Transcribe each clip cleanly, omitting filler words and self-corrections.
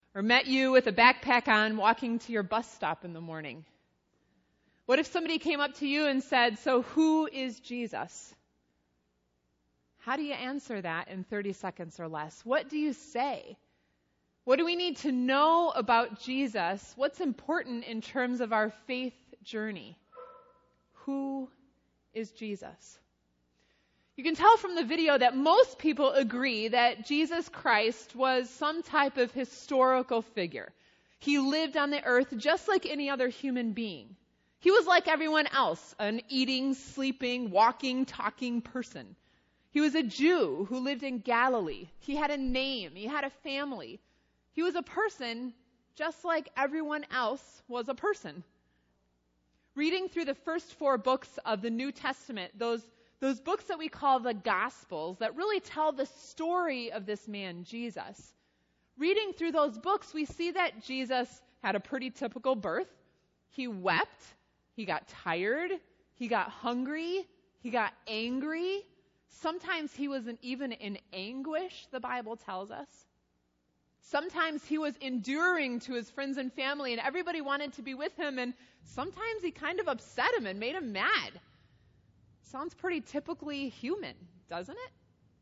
or met you with a backpack on walking to your bus stop in the morning? What if somebody came up to you and said, "So who is Jesus?" How do you answer that in 30 seconds or less? What do you say? What do we need to know about Jesus? What's important in terms of our faith journey? Who is Jesus? You can tell from the video that most people agree that Jesus Christ was some type of historical figure. He lived on the earth just like any other human being. He was like everyone else, an eating, sleeping, walking, talking person. He was a Jew who lived in Galilee. He had a name. He had a family. He was a person just like everyone else was a person. Reading through the first 4 books of the New Testament, those books that we call the Gospels, that really tell the story of this man, Jesus. Reading through those books, we see that Jesus had a pretty typical birth. He wept. He got tired. He got hungry. He got angry. Sometimes he was even in anguish, the Bible tells us. Sometimes he was enduring to his friends and family, and everybody wanted to be with him, and sometimes he kind of upset him and made him mad. Sounds pretty typically human, doesn't it?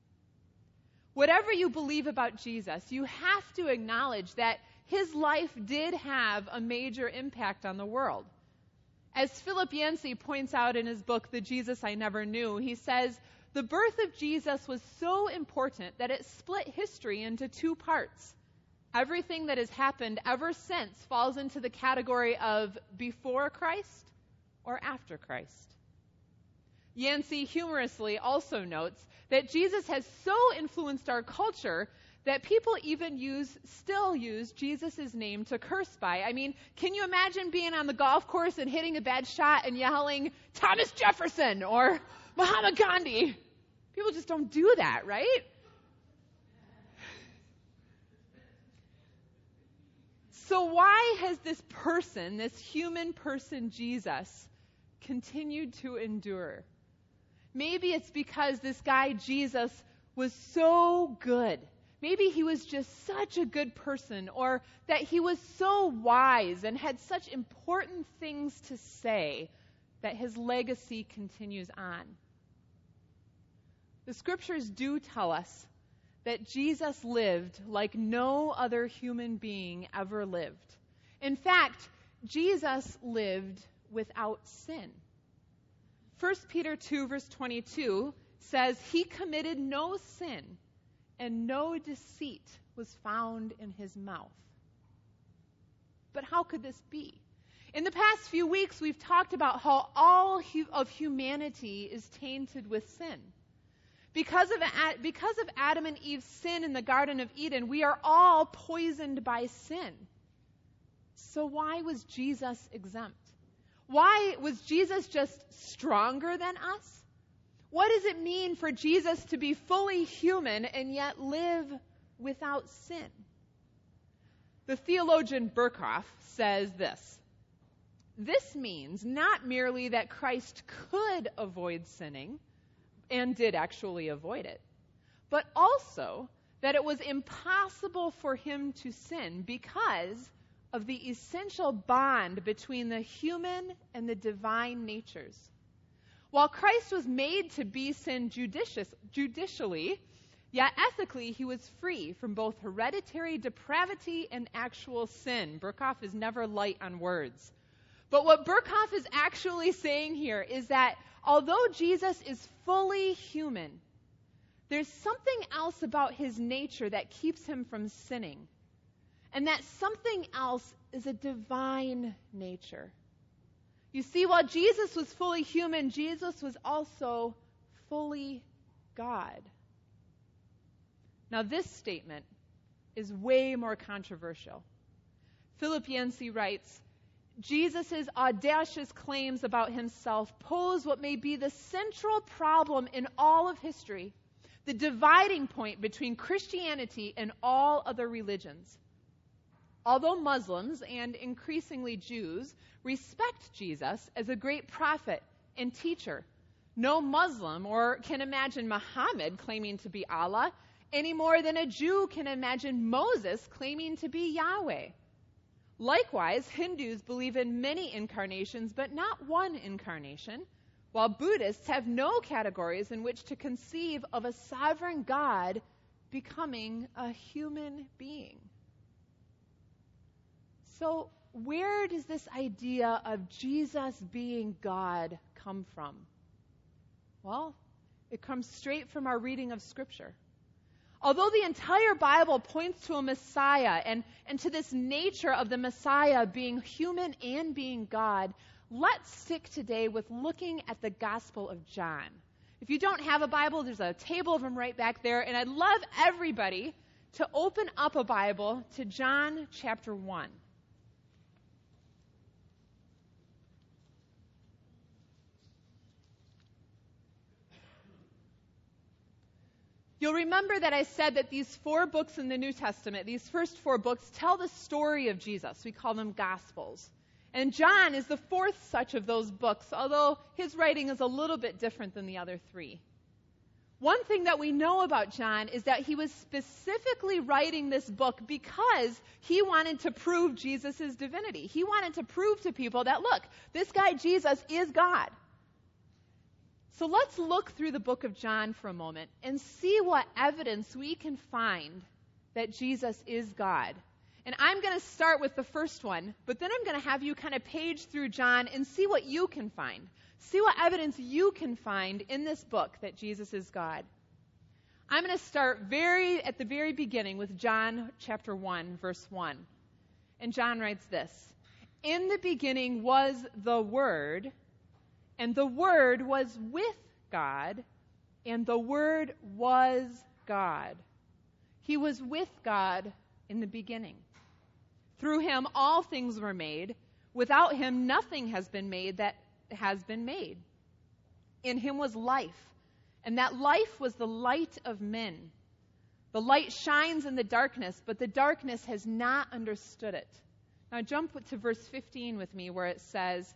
Whatever you believe about Jesus, you have to acknowledge that his life did have a major impact on the world. As Philip Yancey points out in his book, The Jesus I Never Knew, he says, the birth of Jesus was so important that it split history into 2 parts. Everything that has happened ever since falls into the category of before Christ or after Christ. Yancey humorously also notes that Jesus has so influenced our culture that people even still use Jesus' name to curse by. I mean, can you imagine being on the golf course and hitting a bad shot and yelling, "Thomas Jefferson" or "Mahatma Gandhi"? People just don't do that, right? So why has this person, this human person, Jesus, continued to endure? Maybe it's because this guy, Jesus, was so good. Maybe he was just such a good person, or that he was so wise and had such important things to say that his legacy continues on. The scriptures do tell us that Jesus lived like no other human being ever lived. In fact, Jesus lived without sin. 1 Peter 2, verse 22 says, "He committed no sin, and no deceit was found in his mouth." But how could this be? In the past few weeks, we've talked about how all of humanity is tainted with sin. Because of Adam and Eve's sin in the Garden of Eden, we are all poisoned by sin. So why was Jesus exempt? Why was Jesus just stronger than us? What does it mean for Jesus to be fully human and yet live without sin? The theologian Berkhof says this: this means not merely that Christ could avoid sinning, and did actually avoid it, but also that it was impossible for him to sin because of the essential bond between the human and the divine natures. While Christ was made to be sin judicially, yet ethically he was free from both hereditary depravity and actual sin. Berkhof is never light on words. But what Berkhof is actually saying here is that although Jesus is fully human, there's something else about his nature that keeps him from sinning. And that something else is a divine nature. You see, while Jesus was fully human, Jesus was also fully God. Now, this statement is way more controversial. Philip Yancey writes, Jesus' audacious claims about himself pose what may be the central problem in all of history, the dividing point between Christianity and all other religions. Although Muslims, and increasingly Jews, respect Jesus as a great prophet and teacher, no Muslim or can imagine Muhammad claiming to be Allah, any more than a Jew can imagine Moses claiming to be Yahweh. Likewise, Hindus believe in many incarnations, but not one incarnation, while Buddhists have no categories in which to conceive of a sovereign God becoming a human being. So, where does this idea of Jesus being God come from? Well, it comes straight from our reading of Scripture. Although the entire Bible points to a Messiah and to this nature of the Messiah being human and being God, let's stick today with looking at the Gospel of John. If you don't have a Bible, there's a table of them right back there, and I'd love everybody to open up a Bible to John chapter 1. You'll remember that I said that these 4 books in the New Testament, these first 4 books, tell the story of Jesus. We call them Gospels. And John is the 4th such of those books, although his writing is a little bit different than the other 3. One thing that we know about John is that he was specifically writing this book because he wanted to prove Jesus' divinity. He wanted to prove to people that, look, this guy Jesus is God. So let's look through the book of John for a moment and see what evidence we can find that Jesus is God. And I'm going to start with the first one, but then I'm going to have you kind of page through John and see what you can find. See what evidence you can find in this book that Jesus is God. I'm going to start at the very beginning with John chapter 1, verse 1. And John writes this: "In the beginning was the Word, and the Word was with God, and the Word was God. He was with God in the beginning. Through him all things were made. Without him nothing has been made that has been made. In him was life, and that life was the light of men. The light shines in the darkness, but the darkness has not understood it." Now jump to verse 15 with me, where it says,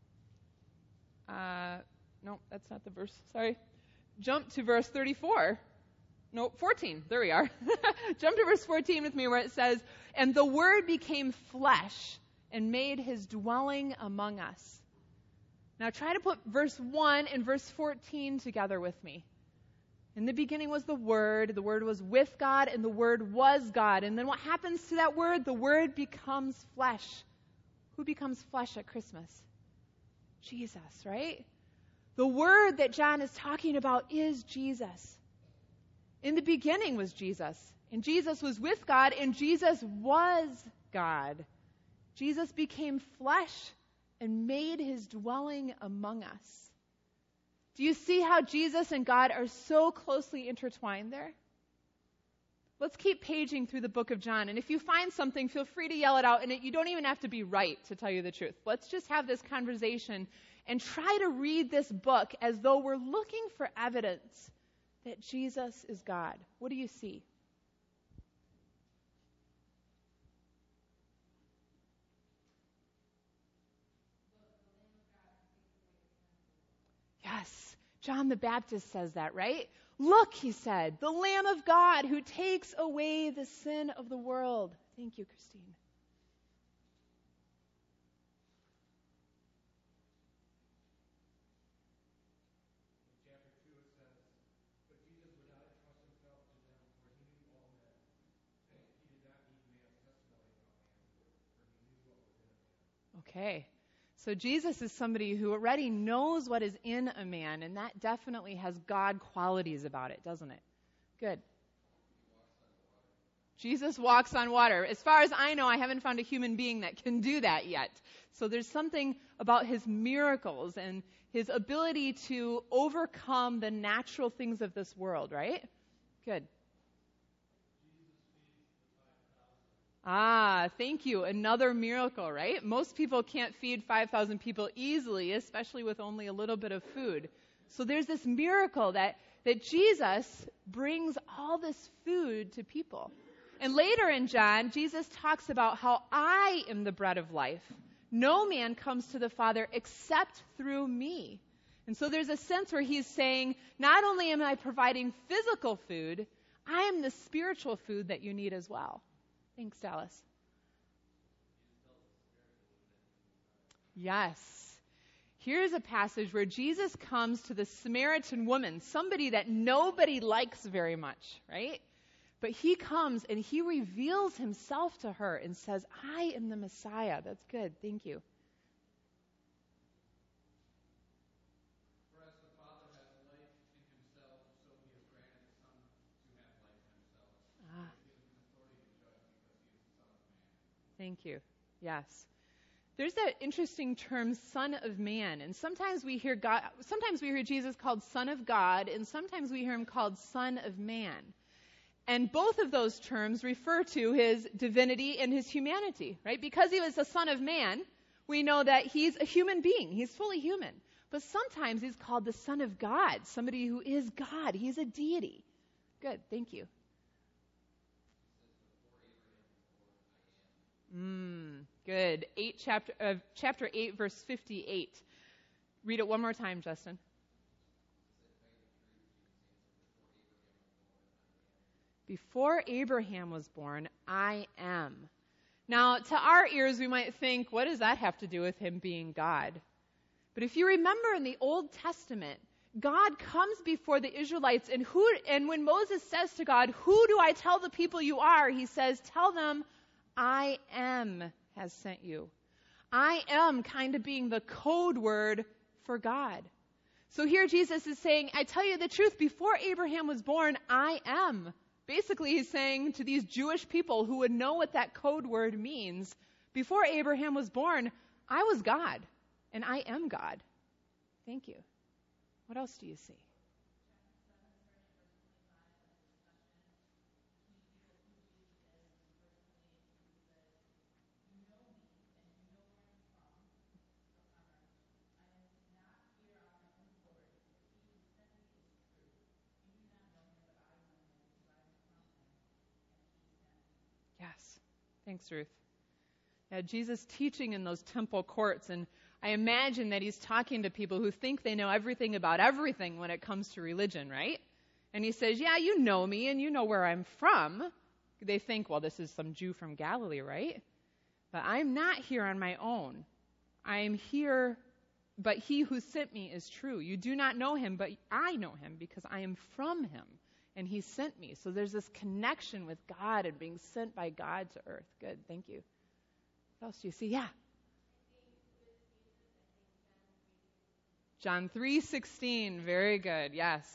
no, that's not the verse, sorry. Jump to verse 34. No, 14. There we are. Jump to verse 14 with me, where it says, "And the Word became flesh and made his dwelling among us." Now try to put verse 1 and verse 14 together with me. In the beginning was the Word was with God, and the Word was God. And then what happens to that Word? The Word becomes flesh. Who becomes flesh at Christmas? Jesus, right? The Word that John is talking about is Jesus. In the beginning was Jesus, and Jesus was with God, and Jesus was God. Jesus became flesh and made his dwelling among us. Do you see how Jesus and God are so closely intertwined there? Let's keep paging through the book of John, and if you find something, feel free to yell it out, and you don't even have to be right to tell you the truth. Let's just have this conversation and try to read this book as though we're looking for evidence that Jesus is God. What do you see? Yes, John the Baptist says that, right? "Look," he said, "the Lamb of God who takes away the sin of the world." Thank you, Christine. Okay, so Jesus is somebody who already knows what is in a man, and that definitely has God qualities about it, doesn't it? Good. Jesus walks on water. As far as I know, I haven't found a human being that can do that yet. So there's something about his miracles and his ability to overcome the natural things of this world, right? Good. Thank you. Another miracle, right? Most people can't feed 5,000 people easily, especially with only a little bit of food. So there's this miracle that Jesus brings all this food to people. And later in John, Jesus talks about how I am the bread of life. No man comes to the Father except through me. And so there's a sense where he's saying, not only am I providing physical food, I am the spiritual food that you need as well. Thanks, Dallas. Yes. Here's a passage where Jesus comes to the Samaritan woman, somebody that nobody likes very much, right? But he comes and he reveals himself to her and says, I am the Messiah. That's good. Thank you. For as the Father has life in himself, so he has granted the Son to have life in himself. Ah. He has given him authority to judge because he is the Son of Man. Thank you. Yes. There's that interesting term, Son of Man. And sometimes we hear Jesus called Son of God, and sometimes we hear him called Son of Man. And both of those terms refer to his divinity and his humanity, right? Because he was the Son of Man, we know that he's a human being. He's fully human. But sometimes he's called the Son of God, somebody who is God. He's a deity. Good. Thank you. Good. Chapter 8, verse 58. Read it one more time, Justin. Before Abraham was born, I am. Now, to our ears, we might think, what does that have to do with him being God? But if you remember in the Old Testament, God comes before the Israelites, and when Moses says to God, who do I tell the people you are? He says, tell them, I am has sent you. I am kind of being the code word for God. So here Jesus is saying, I tell you the truth, before Abraham was born, I am. Basically, he's saying to these Jewish people who would know what that code word means, before Abraham was born, I was God, and I am God. Thank you. What else do you see? Yes. Thanks, Ruth. Yeah, Jesus teaching in those temple courts, and I imagine that he's talking to people who think they know everything about everything when it comes to religion, right? And he says, yeah, you know me and you know where I'm from. They think, well, this is some Jew from Galilee, right? But I'm not here on my own. I am here, but he who sent me is true. You do not know him, but I know him because I am from him. And he sent me. So there's this connection with God and being sent by God to earth. Good, thank you. What else do you see? Yeah. John 3:16. Very good. Yes.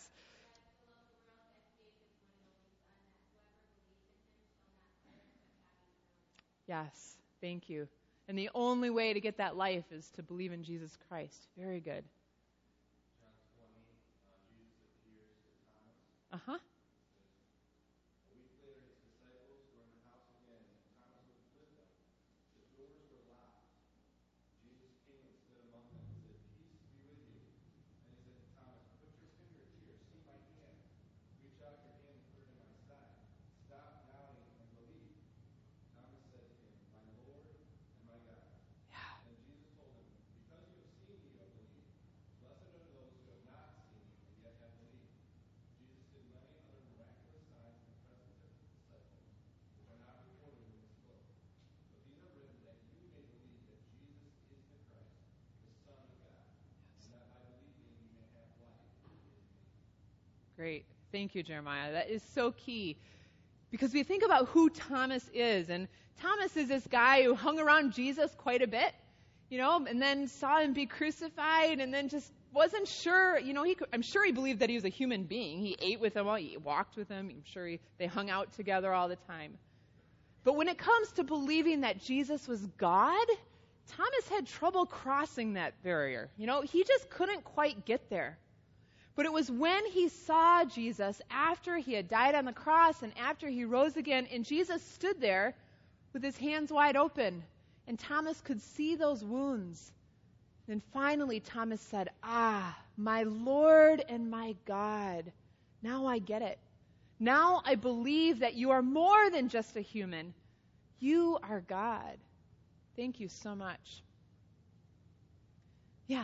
Yes. Thank you. And the only way to get that life is to believe in Jesus Christ. Very good. John 20, Jesus appears to Thomas. Uh-huh. A week later, his disciples were in the house again, and Thomas was with them. The doors were locked. Jesus came and stood among them and said, peace be with you. And he said to Thomas, put your finger here, see my hand. Reach out your hand and put it in my side. Stop doubting and believe. Thomas said to him, my Lord and my God. Yeah. And Jesus told him, because you have seen me, you have believed. Blessed are those who have not seen me and yet have believed. Jesus did many other miraculous signs in the presence of his disciples, which are not recorded in this book. But these are written that you may believe that Jesus is the Christ, the Son of God, and that by believing you may have life in his name. Great. Thank you, Jeremiah. That is so key. Because we think about who Thomas is, and Thomas is this guy who hung around Jesus quite a bit, and then saw him be crucified, and then just wasn't sure, I'm sure he believed that he was a human being. He ate with him, he walked with him, I'm sure they hung out together all the time. But when it comes to believing that Jesus was God, Thomas had trouble crossing that barrier. He just couldn't quite get there. But it was when he saw Jesus after he had died on the cross and after he rose again, and Jesus stood there with his hands wide open, and Thomas could see those wounds. Then finally Thomas said, my Lord and my God. Now I get it. Now I believe that you are more than just a human. You are God. Thank you so much. Yeah.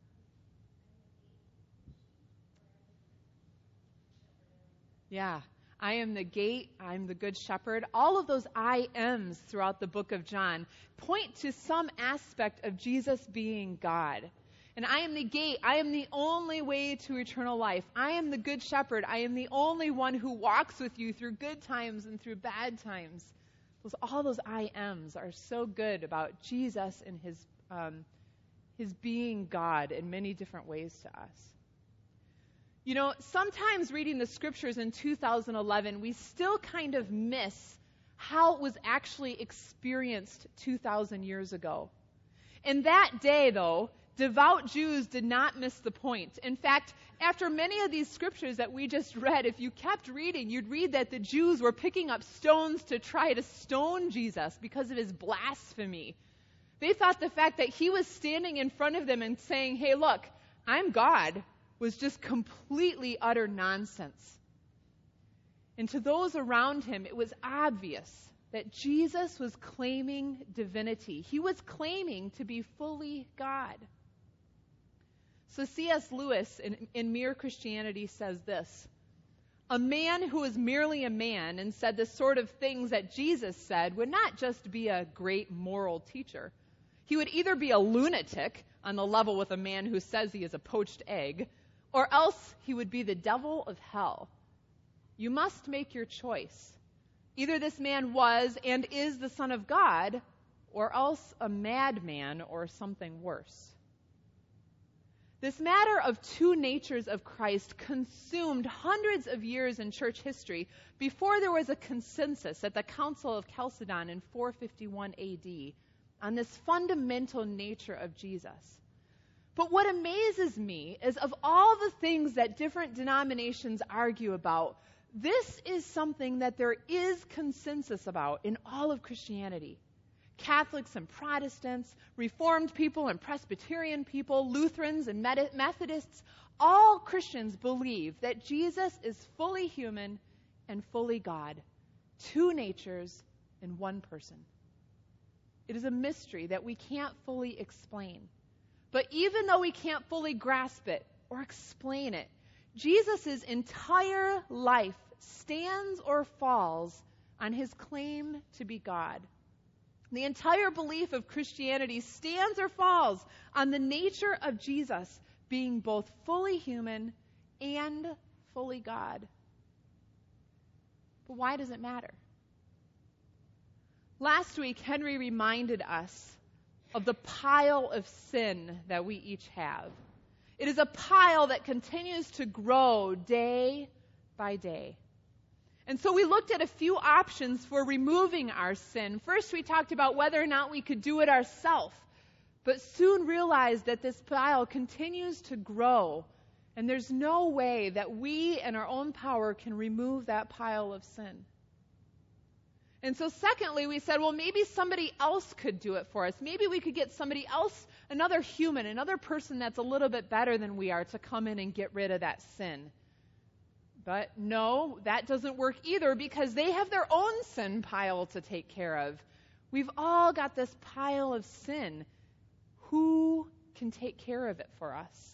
Yeah. I am the gate, I'm the good shepherd. All of those I ams throughout the book of John point to some aspect of Jesus being God. And I am the gate, I am the only way to eternal life. I am the good shepherd, I am the only one who walks with you through good times and through bad times. All those I ams are so good about Jesus and his being God in many different ways to us. You know, sometimes reading the scriptures in 2011, we still kind of miss how it was actually experienced 2,000 years ago. In that day, though, devout Jews did not miss the point. In fact, after many of these scriptures that we just read, if you kept reading, you'd read that the Jews were picking up stones to try to stone Jesus because of his blasphemy. They thought the fact that he was standing in front of them and saying, "Hey, look, I'm God," was just completely utter nonsense. And to those around him, it was obvious that Jesus was claiming divinity. He was claiming to be fully God. So C.S. Lewis in Mere Christianity says this: "A man who was merely a man and said the sort of things that Jesus said would not just be a great moral teacher. He would either be a lunatic on the level with a man who says he is a poached egg, or else he would be the devil of hell. You must make your choice. Either this man was and is the Son of God, or else a madman or something worse." This matter of two natures of Christ consumed hundreds of years in church history before there was a consensus at the Council of Chalcedon in 451 AD on this fundamental nature of Jesus. But what amazes me is, of all the things that different denominations argue about, this is something that there is consensus about in all of Christianity. Catholics and Protestants, Reformed people and Presbyterian people, Lutherans and Methodists, all Christians believe that Jesus is fully human and fully God, two natures in one person. It is a mystery that we can't fully explain. But even though we can't fully grasp it or explain it, Jesus' entire life stands or falls on his claim to be God. The entire belief of Christianity stands or falls on the nature of Jesus being both fully human and fully God. But why does it matter? Last week, Henry reminded us of the pile of sin that we each have. It is a pile that continues to grow day by day. And so we looked at a few options for removing our sin. First, we talked about whether or not we could do it ourselves, but soon realized that this pile continues to grow, and there's no way that we in our own power can remove that pile of sin. And so secondly, we said, well, maybe somebody else could do it for us. Maybe we could get somebody else, another human, another person that's a little bit better than we are, to come in and get rid of that sin. But no, that doesn't work either, because they have their own sin pile to take care of. We've all got this pile of sin. Who can take care of it for us?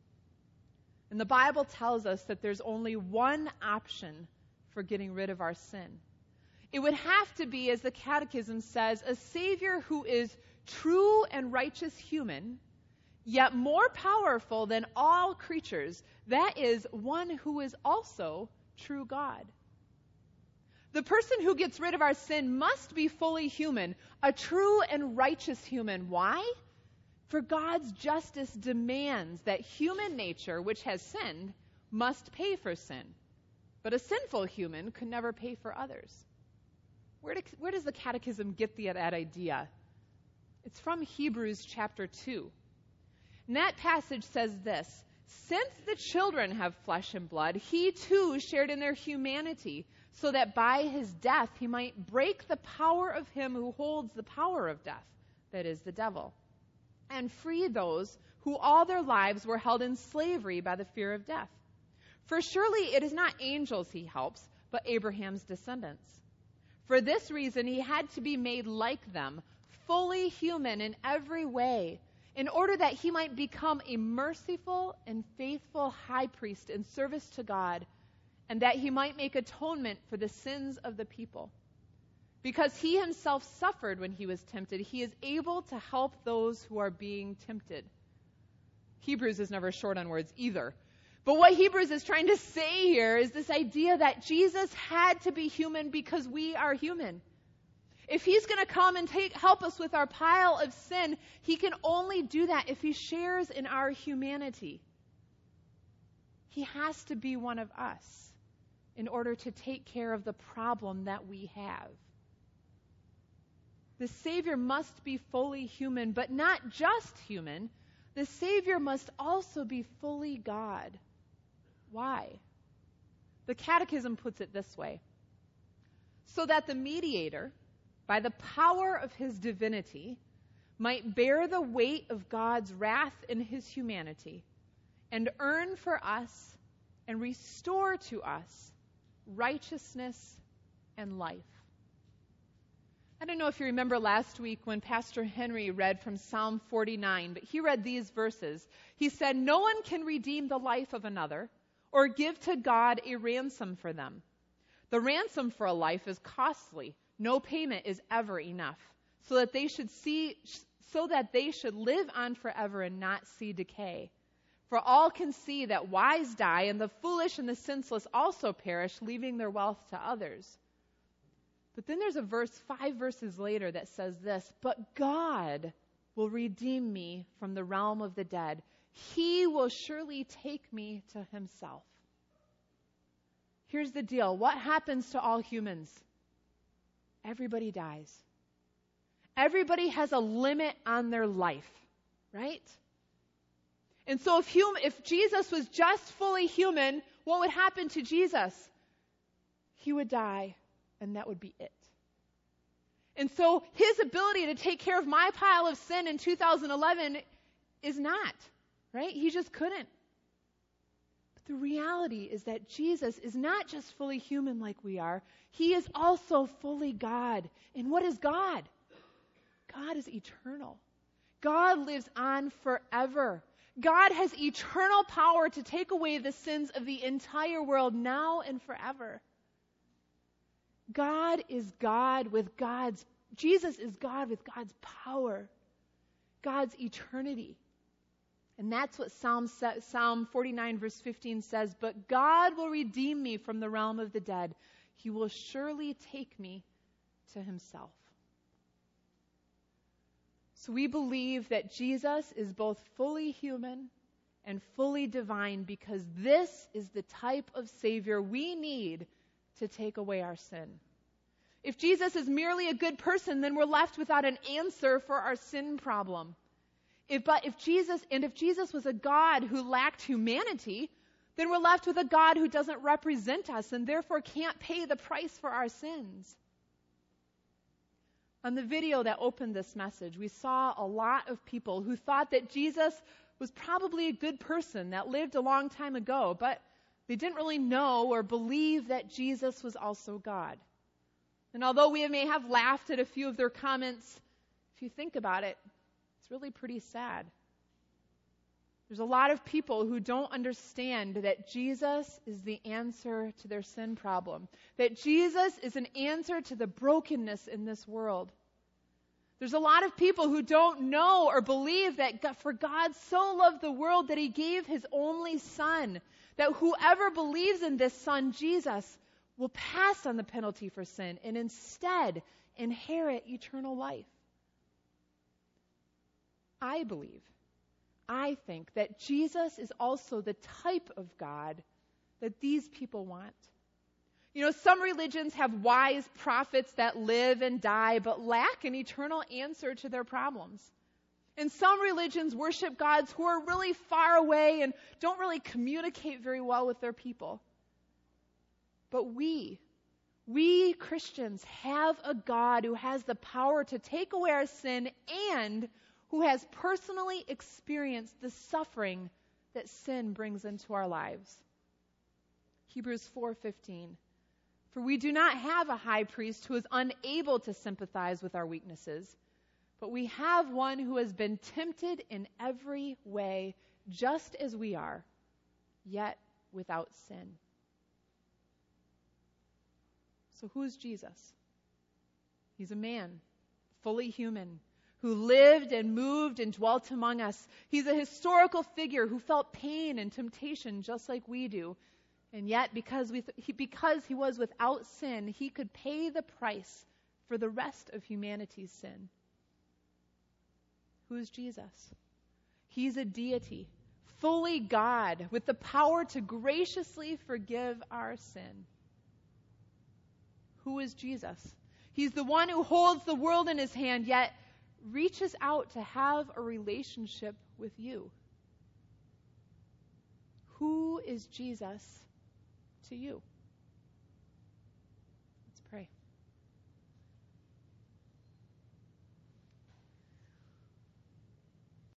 And the Bible tells us that there's only one option for getting rid of our sin. It would have to be, as the Catechism says, a Savior who is true and righteous human, yet more powerful than all creatures. That is, one who is also true God. The person who gets rid of our sin must be fully human, a true and righteous human. Why? For God's justice demands that human nature, which has sinned, must pay for sin. But a sinful human could never pay for others. Where does the Catechism get that idea? It's from Hebrews chapter 2. And that passage says this: "Since the children have flesh and blood, he too shared in their humanity, so that by his death he might break the power of him who holds the power of death, that is, the devil, and free those who all their lives were held in slavery by the fear of death. For surely it is not angels he helps, but Abraham's descendants. For this reason he had to be made like them, fully human in every way, in order that he might become a merciful and faithful high priest in service to God, and that he might make atonement for the sins of the people. Because he himself suffered when he was tempted, he is able to help those who are being tempted. Hebrews is never short on words either. But what Hebrews is trying to say here is this idea that Jesus had to be human because we are human. If he's going to come and help us with our pile of sin, he can only do that if he shares in our humanity. He has to be one of us in order to take care of the problem that we have. The Savior must be fully human, but not just human. The Savior must also be fully God. Why? The Catechism puts it this way: so that the mediator, by the power of his divinity, might bear the weight of God's wrath in his humanity, and earn for us and restore to us righteousness and life. I don't know if you remember last week when Pastor Henry read from Psalm 49, but he read these verses. He said, "No one can redeem the life of another or give to God a ransom for them. The ransom for a life is costly. No payment is ever enough, so that they should live on forever and not see decay. For all can see that wise die, and the foolish and the senseless also perish, leaving their wealth to others." But then there's a verse 5 verses later that says this: "But God will redeem me from the realm of the dead. He will surely take me to himself." Here's the deal. What happens to all humans? Everybody dies. Everybody has a limit on their life, right? And so if Jesus was just fully human, what would happen to Jesus? He would die, and that would be it. And so his ability to take care of my pile of sin in 2011 is not, right? He just couldn't. But the reality is that Jesus is not just fully human like we are. He is also fully God. And what is God? God is eternal. God lives on forever. God has eternal power to take away the sins of the entire world now and forever. Jesus is God with God's power, God's eternity. And that's what Psalm 49 verse 15 says: "But God will redeem me from the realm of the dead. He will surely take me to himself." So we believe that Jesus is both fully human and fully divine, because this is the type of Savior we need to take away our sin. If Jesus is merely a good person, then we're left without an answer for our sin problem. If Jesus was a God who lacked humanity, then we're left with a God who doesn't represent us and therefore can't pay the price for our sins. On the video that opened this message, we saw a lot of people who thought that Jesus was probably a good person that lived a long time ago, but they didn't really know or believe that Jesus was also God. And although we may have laughed at a few of their comments, if you think about it, it's really pretty sad. There's a lot of people who don't understand that Jesus is the answer to their sin problem, that Jesus is an answer to the brokenness in this world. There's a lot of people who don't know or believe that for God so loved the world that he gave his only Son, that whoever believes in this Son, Jesus, will pass on the penalty for sin and instead inherit eternal life. I think that Jesus is also the type of God that these people want. You know, some religions have wise prophets that live and die but lack an eternal answer to their problems. And some religions worship gods who are really far away and don't really communicate very well with their people. But we Christians have a God who has the power to take away our sin and who has personally experienced the suffering that sin brings into our lives. Hebrews 4:15. For we do not have a high priest who is unable to sympathize with our weaknesses, but we have one who has been tempted in every way, just as we are, yet without sin. So who's Jesus? He's a man, fully human, who lived and moved and dwelt among us. He's a historical figure who felt pain and temptation just like we do. And yet, because he was without sin, he could pay the price for the rest of humanity's sin. Who is Jesus? He's a deity, fully God, with the power to graciously forgive our sin. Who is Jesus? He's the one who holds the world in his hand, yet reaches out to have a relationship with you. Who is Jesus to you?